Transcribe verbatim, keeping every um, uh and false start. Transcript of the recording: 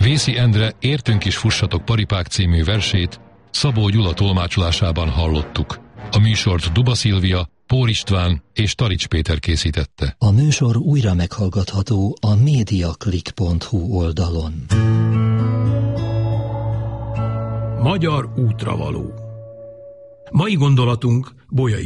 Vészi Endre Értünk is fussatok paripák című versét Szabó Gyula tolmácsolásában hallottuk. A műsort Duba Szilvia, Pór István és Tarics Péter készítette. A műsor újra meghallgatható a mediaclick pont hu oldalon. Magyar útravaló. Mai gondolatunk Bolyai